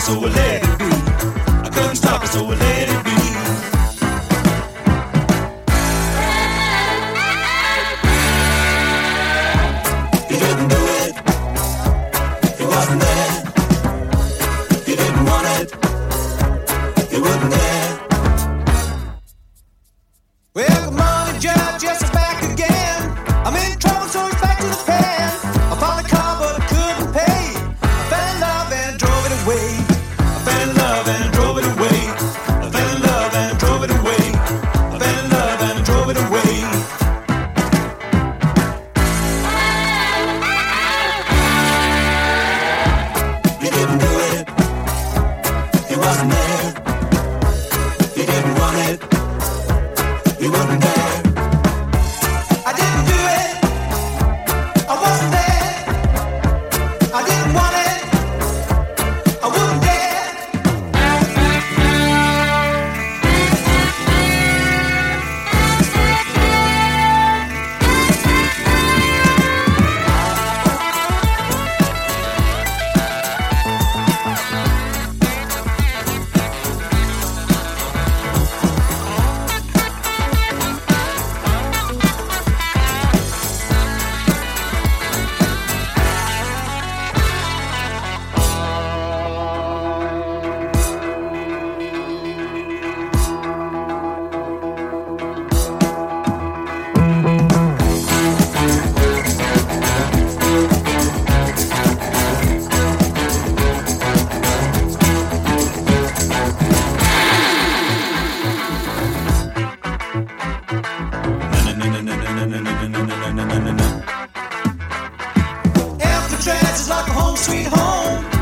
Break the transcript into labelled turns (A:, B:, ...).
A: so I let it be. I couldn't stop it, so I let it be. He didn't do it. He wasn't there. He didn't want it. He wouldn't dare.
B: Well, come on, Judge, yes, I'm back again. I'm in trouble, so it's back to the pen. I found a car, but I couldn't pay. I fell in love and drove it away.
A: I fell in love and drove it away. I fell in love and drove it away. I fell in love and drove it away. He didn't do it. He wasn't there. He didn't want it. He wouldn't dare.
B: I didn't do it. I wasn't there. I didn't want it. I wouldn't dare. Alcatraz is like a home sweet home.